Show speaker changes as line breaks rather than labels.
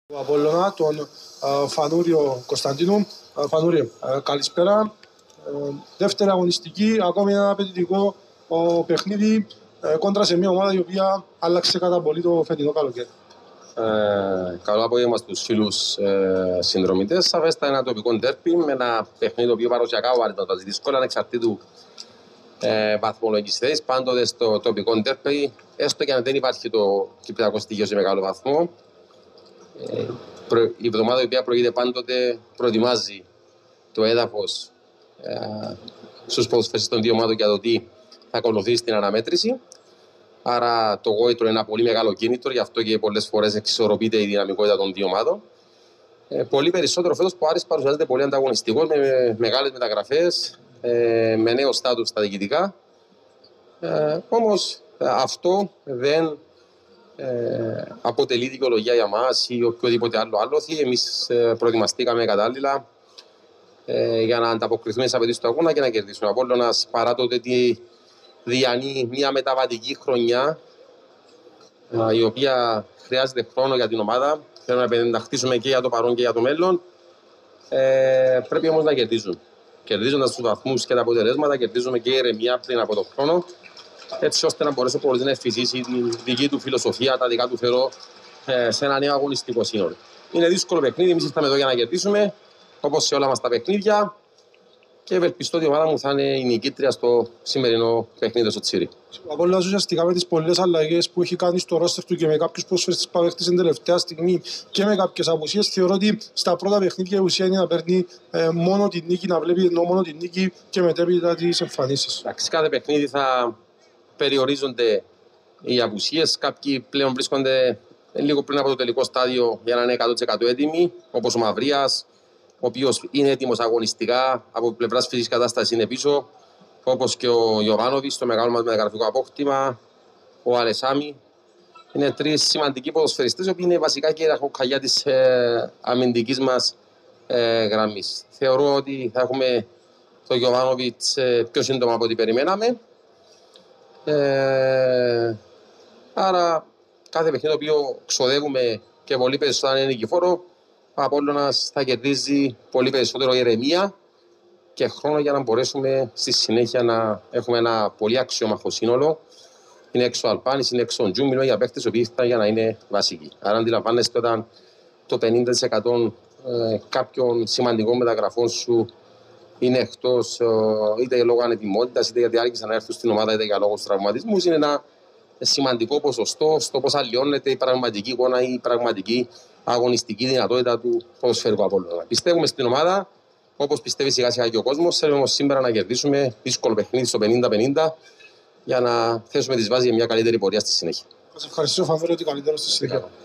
του Απόλλωνα, τον Φανούριο Κωνσταντίνου. Φανούριο, καλησπέρα. Δεύτερη αγωνιστική, ακόμη ένα απαιτητικό παιχνίδι κόντρα σε μια ομάδα η οποία άλλαξε κατά πολύ το φετινό καλοκαίρι.
Καλό απόγευμα στους φίλους συνδρομητές. Σαφέστα ένα τοπικό ντέρπι με ένα παιχνίδι το οποίο παρουσιακά βαρύτητα δύσκολα ανεξαρτήτου βαθμολογικής θέσης. Πάντοτε στο τοπικό ντέρπι, έστω και αν δεν υπάρχει το κυπριακό στοιχείο σε μεγάλο βαθμό, η εβδομάδα η οποία προηγείται πάντοτε προετοιμάζει το έδαφος στους ποδοσφαιριστές των δύο ομάδων για το τι θα ακολουθήσει στην αναμέτρηση. Άρα το γόητρο είναι ένα πολύ μεγάλο κίνητρο, γι' αυτό και πολλές φορές εξισορροπείται η δυναμικότητα των δύο ομάδων. Πολύ περισσότερο φέτος που ο Άρης παρουσιάζεται πολύ ανταγωνιστικός, με μεγάλες μεταγραφές, με νέο στάτους στα διοικητικά. Όμως αυτό δεν αποτελεί δικαιολογία για μας ή οποιοδήποτε άλλο άλοθη. Εμείς προετοιμαστήκαμε κατάλληλα για να ανταποκριθούμε στις απαιτήσεις του αγώνα και να κερδίσουμε. Ο Απόλλωνας, παρά το ότι διανύει μια μεταβατική χρονιά η οποία χρειάζεται χρόνο για την ομάδα, θέλουμε να χτίσουμε και για το παρόν και για το μέλλον, πρέπει όμως να κερδίζουν. Κερδίζοντας τους βαθμούς και τα αποτελέσματα, κερδίζουμε και ηρεμία πριν από τον χρόνο, έτσι ώστε να μπορέσει ο πολίτης να εφησίσει τη δική του φιλοσοφία, τα δικά του θεωρώ σε ένα νέο αγωνιστικό σύνολο. Είναι δύσκολο παιχνίδι, εμείς ήρθαμε εδώ για να κερδίσουμε, όπως σε όλα μας τα παιχνίδια, και ευελπιστώ ότι η ομάδα μου θα είναι η νικήτρια στο σημερινό παιχνίδι στο Τσίρι.
Ο Απόλλωνας ουσιαστικά με τις πολλές αλλαγές που έχει κάνει στο ρόστερ του και με κάποιους προσφέρσεις που απέκτησε τελευταία στιγμή και με κάποιες απουσίες, θεωρώ ότι στα πρώτα παιχνίδια η ουσία είναι να παίρνει μόνο την νίκη, να βλέπει μόνο την νίκη και μετέπειτα τις εμφανίσεις.
Εντάξει, κάθε παιχνίδι θα περιορίζονται οι απουσίες. Κάποιοι πλέον βρίσκονται λίγο πριν από το τελικό στάδιο για να είναι 100% έτοιμοι, όπως ο Μαυρίας, ο οποίος είναι έτοιμος αγωνιστικά, από πλευράς φυσικής κατάστασης είναι πίσω, όπως και ο Ιωβάνοβιτς, στο μεγάλο μας μεταγραφικό απόκτημα, ο Αλεσάμι. Είναι τρεις σημαντικοί ποδοσφαιριστές, οι οποίοι είναι βασικά και η ραχοκαγιά της αμυντικής μας γραμμής. Θεωρώ ότι θα έχουμε τον Ιωβάνοβιτς πιο σύντομα από ό,τι περιμέναμε. Άρα κάθε παιχνίδι το οποίο ξοδεύουμε και πολύ περισσότερο είναι νικηφόρο, ο Απόλλωνας θα κερδίζει πολύ περισσότερο ηρεμία και χρόνο για να μπορέσουμε στη συνέχεια να έχουμε ένα πολύ αξιόμαχο σύνολο. Είναι έξω ο Αλπάνης, είναι έξω ο Τζου, μιλώ για παίκτες οι οποίοι ήρθαν για να είναι βασικοί. Άρα αντιλαμβάνεστε όταν το 50% κάποιων σημαντικών μεταγραφών σου είναι εκτός, είτε λόγω ανετοιμότητας, είτε γιατί άρχισαν να έρθουν στην ομάδα, είτε για λόγους τραυματισμούς, είναι ένα σημαντικό ποσοστό στο πώς αλλοιώνεται η πραγματική εικόνα ή η πραγματική αγωνιστική δυνατότητα του ποδοσφαιρικού Απόλλωνα. Πιστεύουμε στην ομάδα, όπως πιστεύει σιγά σιγά και ο κόσμος. Θέλουμε όμως σήμερα να κερδίσουμε δύσκολο παιχνίδι στο 50-50 για να θέσουμε τις βάσεις για μια καλύτερη πορεία στη συνέχεια.
Σας ευχαριστώ, Φανδρέο, ότι καλύτερο στη συνέχεια.